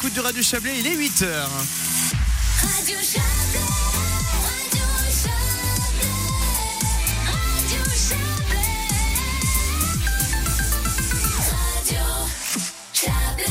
l'écoute du Radio Chablais, il est 8h. Radio Chablais, Radio Chablais, Radio Chablais, Radio Chablais.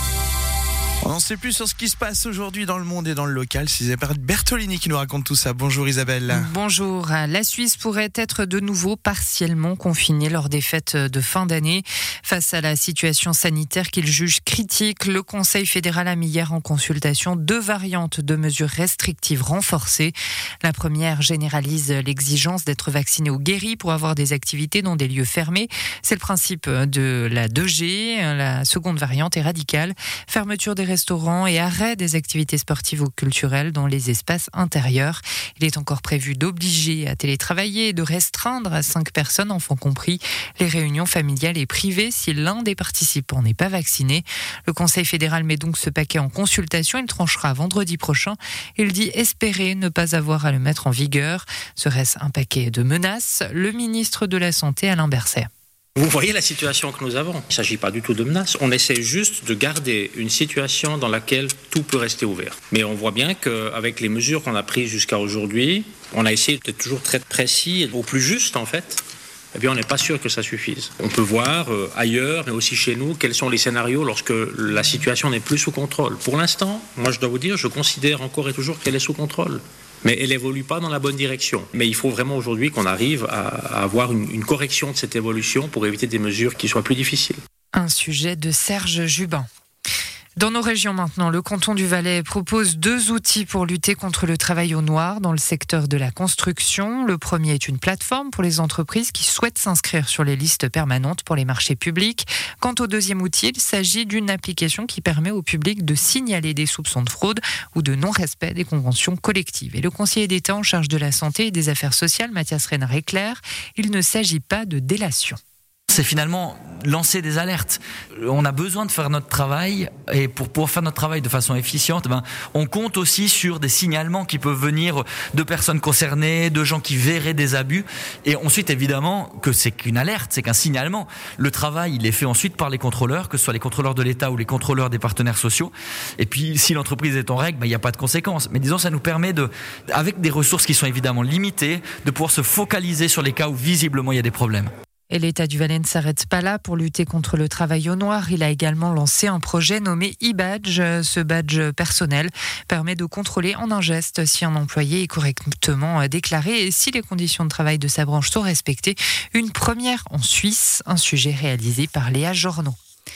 On n'en sait plus sur ce qui se passe aujourd'hui dans le monde et dans le local. C'est Isabelle Bertolini qui nous raconte tout ça. Bonjour Isabelle. Bonjour. La Suisse pourrait être de nouveau partiellement confinée lors des fêtes de fin d'année. Face à la situation sanitaire qu'il juge critique, le Conseil fédéral a mis hier en consultation 2 variantes de mesures restrictives renforcées. La première généralise l'exigence d'être vacciné ou guéri pour avoir des activités dans des lieux fermés. C'est le principe de la 2G. La seconde variante est radicale. Fermeture des restaurants et arrêt des activités sportives ou culturelles dans les espaces intérieurs. Il est encore prévu d'obliger à télétravailler et de restreindre à 5 personnes, enfants compris, les réunions familiales et privées si l'un des participants n'est pas vacciné. Le Conseil fédéral met donc ce paquet en consultation. Il tranchera vendredi prochain. Il dit espérer ne pas avoir à le mettre en vigueur. Serait-ce un paquet de menaces ? Le ministre de la Santé, Alain Berset. Vous voyez la situation que nous avons. Il ne s'agit pas du tout de menace. On essaie juste de garder une situation dans laquelle tout peut rester ouvert. Mais on voit bien qu'avec les mesures qu'on a prises jusqu'à aujourd'hui, on a essayé d'être toujours très précis, au plus juste en fait. Eh bien, on n'est pas sûr que ça suffise. On peut voir ailleurs, mais aussi chez nous, quels sont les scénarios lorsque la situation n'est plus sous contrôle. Pour l'instant, moi je dois vous dire, je considère encore et toujours qu'elle est sous contrôle. Mais elle n'évolue pas dans la bonne direction. Mais il faut vraiment aujourd'hui qu'on arrive à avoir une correction de cette évolution pour éviter des mesures qui soient plus difficiles. Un sujet de Serge Jubin. Dans nos régions maintenant, le canton du Valais propose 2 outils pour lutter contre le travail au noir dans le secteur de la construction. Le premier est une plateforme pour les entreprises qui souhaitent s'inscrire sur les listes permanentes pour les marchés publics. Quant au deuxième outil, il s'agit d'une application qui permet au public de signaler des soupçons de fraude ou de non-respect des conventions collectives. Et le conseiller d'État en charge de la santé et des affaires sociales, Mathias Renard, est clair, il ne s'agit pas de délation. C'est finalement lancer des alertes. On a besoin de faire notre travail et pour pouvoir faire notre travail de façon efficiente, on compte aussi sur des signalements qui peuvent venir de personnes concernées, de gens qui verraient des abus. Et ensuite, évidemment, que c'est qu'une alerte, c'est qu'un signalement. Le travail, il est fait ensuite par les contrôleurs, que ce soit les contrôleurs de l'État ou les contrôleurs des partenaires sociaux. Et puis, si l'entreprise est en règle, il n'y a pas de conséquences. Mais disons, ça nous permet avec des ressources qui sont évidemment limitées, de pouvoir se focaliser sur les cas où visiblement il y a des problèmes. Et l'État du Valais ne s'arrête pas là pour lutter contre le travail au noir. Il a également lancé un projet nommé e-badge. Ce badge personnel permet de contrôler en un geste si un employé est correctement déclaré et si les conditions de travail de sa branche sont respectées. Une première en Suisse, un sujet réalisé par Léa Jornaud.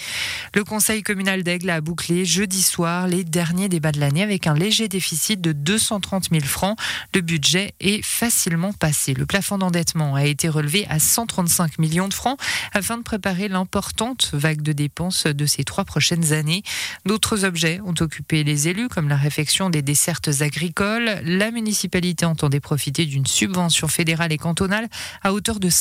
Le conseil communal d'Aigle a bouclé jeudi soir les derniers débats de l'année avec un léger déficit de 230 000 francs. Le budget est facilement passé. Le plafond d'endettement a été relevé à 135 millions de francs afin de préparer l'importante vague de dépenses de ces 3 prochaines années. D'autres objets ont occupé les élus comme la réfection des dessertes agricoles. La municipalité entendait profiter d'une subvention fédérale et cantonale à hauteur de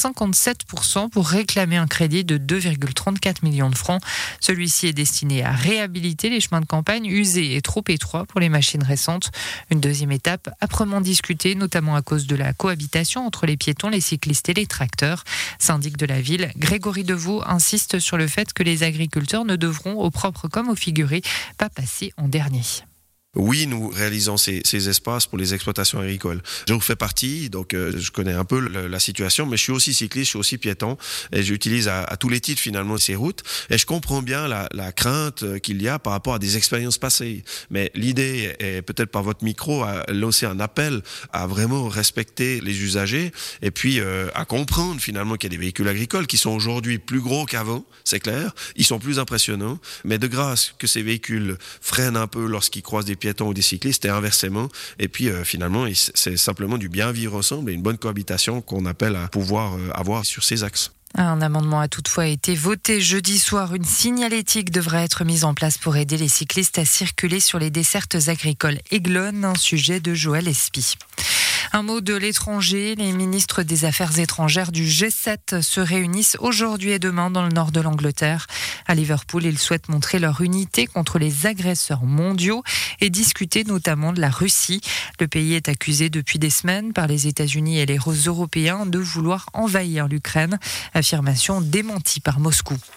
57% pour réclamer un crédit de 2,34 millions de francs. Celui-ci est destiné à réhabiliter les chemins de campagne usés et trop étroits pour les machines récentes. Une deuxième étape âprement discutée, notamment à cause de la cohabitation entre les piétons, les cyclistes et les tracteurs. Syndic de la ville, Grégory Deveau insiste sur le fait que les agriculteurs ne devront, au propre comme au figuré, pas passer en dernier. Oui, nous réalisons ces espaces pour les exploitations agricoles. Je fais partie, donc je connais un peu la situation, mais je suis aussi cycliste, je suis aussi piéton, et j'utilise à tous les titres finalement ces routes, et je comprends bien la crainte qu'il y a par rapport à des expériences passées. Mais l'idée est peut-être par votre micro à lancer un appel à vraiment respecter les usagers, et puis à comprendre finalement qu'il y a des véhicules agricoles qui sont aujourd'hui plus gros qu'avant, c'est clair, ils sont plus impressionnants, mais de grâce que ces véhicules freinent un peu lorsqu'ils croisent des piétons ou des cyclistes et inversement. Et puis finalement, c'est simplement du bien vivre ensemble et une bonne cohabitation qu'on appelle à pouvoir avoir sur ces axes. Un amendement a toutefois été voté jeudi soir. Une signalétique devrait être mise en place pour aider les cyclistes à circuler sur les dessertes agricoles Aiglone, un sujet de Joël Espy. Un mot de l'étranger. Les ministres des Affaires étrangères du G7 se réunissent aujourd'hui et demain dans le nord de l'Angleterre. À Liverpool, ils souhaitent montrer leur unité contre les agresseurs mondiaux et discuter notamment de la Russie. Le pays est accusé depuis des semaines par les États-Unis et les Européens de vouloir envahir l'Ukraine. Affirmation démentie par Moscou.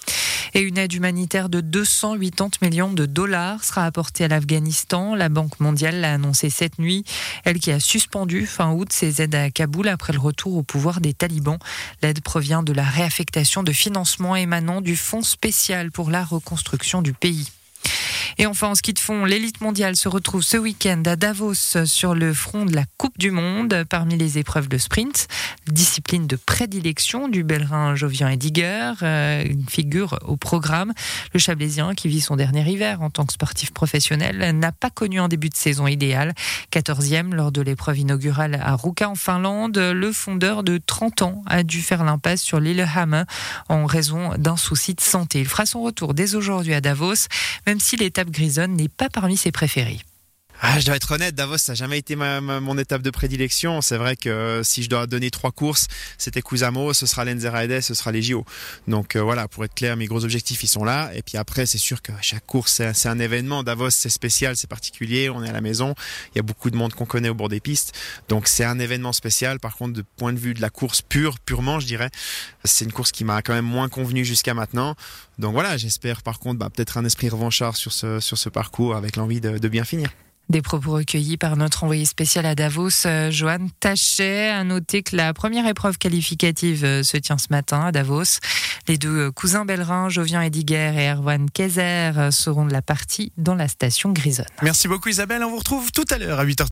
Et une aide humanitaire de 280 millions de dollars sera apportée à l'Afghanistan. La Banque mondiale l'a annoncé cette nuit. Elle qui a suspendu fin août ses aides à Kaboul après le retour au pouvoir des talibans. L'aide provient de la réaffectation de financements émanant du Fonds spécial pour la reconstruction du pays. Et enfin, en ski de fond, l'élite mondiale se retrouve ce week-end à Davos sur le front de la Coupe du Monde. Parmi les épreuves de sprint, discipline de prédilection du Bellerin Jovian Ediger, une figure au programme. Le Chablaisien, qui vit son dernier hiver en tant que sportif professionnel, n'a pas connu un début de saison idéal. 14e lors de l'épreuve inaugurale à Ruka en Finlande, le fondeur de 30 ans a dû faire l'impasse sur Lillehammer en raison d'un souci de santé. Il fera son retour dès aujourd'hui à Davos, même si l'étape grisonne n'est pas parmi ses préférées. Je dois être honnête, Davos, ça n'a jamais été mon étape de prédilection. C'est vrai que si je dois donner 3 courses, c'était Kuusamo, ce sera Lenzerheide, ce sera les JO. Donc voilà, pour être clair, mes gros objectifs, ils sont là. Et puis après, c'est sûr que chaque course, c'est un événement. Davos, c'est spécial, c'est particulier. On est à la maison. Il y a beaucoup de monde qu'on connaît au bord des pistes. Donc c'est un événement spécial. Par contre, de point de vue de la course purement, je dirais, c'est une course qui m'a quand même moins convenu jusqu'à maintenant. Donc voilà, j'espère par contre peut-être un esprit revanchard sur ce parcours avec l'envie de bien finir. Des propos recueillis par notre envoyé spécial à Davos, Johan Tachet. À noter que la première épreuve qualificative se tient ce matin à Davos. Les deux cousins Bellerin, Jovian Ediger et Erwan Kayser seront de la partie dans la station grisonne. Merci beaucoup Isabelle, on vous retrouve tout à l'heure à 8h.